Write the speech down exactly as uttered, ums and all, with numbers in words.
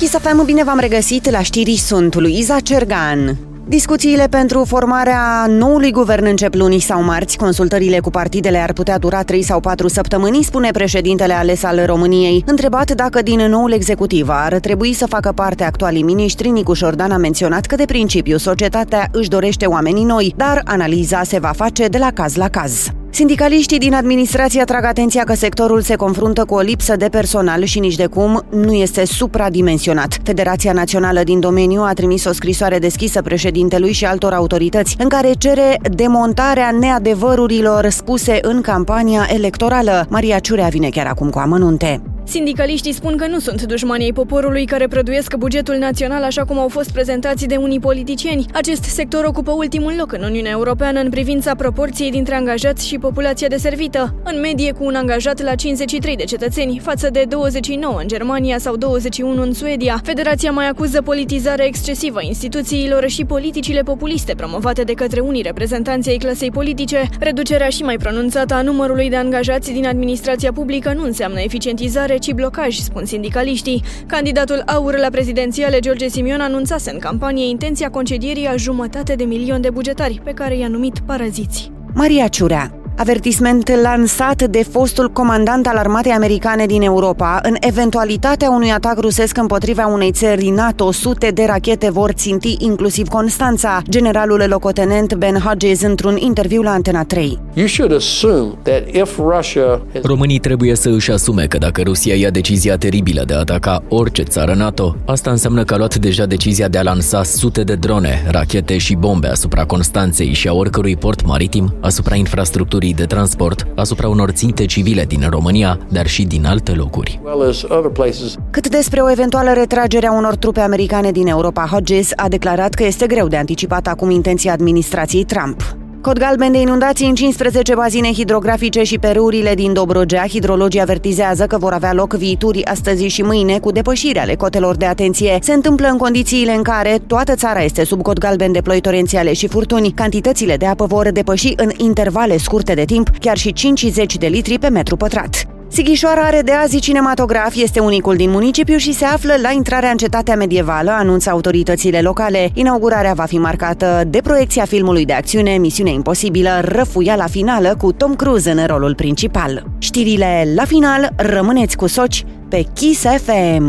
Kiss F M, bine v-am regăsit la știri, sunt Luiza Cergan. Discuțiile pentru formarea noului guvern încep luni sau marți. Consultările cu partidele ar putea dura trei sau patru săptămâni, spune președintele ales al României. Întrebat dacă din noul executiv ar trebui să facă parte actualii miniștri, Nicu Șordan a menționat că de principiu societatea își dorește oamenii noi, dar analiza se va face de la caz la caz. Sindicaliștii din administrație atrag atenția că sectorul se confruntă cu o lipsă de personal și nici de cum nu este supradimensionat. Federația Națională din domeniu a trimis o scrisoare deschisă președintelui și altor autorități, în care cere demontarea neadevărurilor spuse în campania electorală. Maria Ciurea vine chiar acum cu amănunte. Sindicaliștii spun că nu sunt dușmanii poporului care prăduiesc bugetul național așa cum au fost prezentați de unii politicieni. Acest sector ocupă ultimul loc în Uniunea Europeană în privința proporției dintre angajați și populația deservită, în medie cu un angajat la cincizeci și trei de cetățeni, față de douăzeci și nouă în Germania sau douăzeci și unu în Suedia. Federația mai acuză politizarea excesivă a instituțiilor și politicile populiste promovate de către unii reprezentanți ai clasei politice. Reducerea și mai pronunțată a numărului de angajați din administrația publică nu înseamnă eficientizare, ci blocaj, spun sindicaliștii. Candidatul AUR la prezidențiale, George Simion, anunțase în campanie intenția concedierii a jumătate de milion de bugetari, pe care i-a numit paraziți. Maria Ciurea. Avertisment lansat de fostul comandant al armatei americane din Europa. În eventualitatea unui atac rusesc împotriva unei țări NATO, sute de rachete vor ținti inclusiv Constanța. Generalul locotenent Ben Hodges într-un interviu la Antena trei. Românii trebuie să își asume că dacă Rusia ia decizia teribilă de a ataca orice țară NATO, asta înseamnă că a luat deja decizia de a lansa sute de drone, rachete și bombe asupra Constanței și a oricărui port maritim, asupra infrastructurii de transport, asupra unor ținte civile din România, dar și din alte locuri. Cât despre o eventuală retragere a unor trupe americane din Europa, Hodges a declarat că este greu de anticipat acum intenția administrației Trump. Cod galben de inundații în cincisprezece bazine hidrografice și pe râurile din Dobrogea. Hidrologii avertizează că vor avea loc viituri astăzi și mâine cu depășiri ale cotelor de atenție. Se întâmplă în condițiile în care toată țara este sub cod galben de ploi torențiale și furtuni. Cantitățile de apă vor depăși în intervale scurte de timp chiar și cincizeci de litri pe metru pătrat. Sighișoara are de azi cinematograf, este unicul din municipiu și se află la intrarea în cetatea medievală, anunță autoritățile locale. Inaugurarea va fi marcată de proiecția filmului de acțiune Misiune Imposibilă, Răfuiala finală, cu Tom Cruise în rolul principal. Știrile la final, rămâneți cu Soci pe Kiss F M.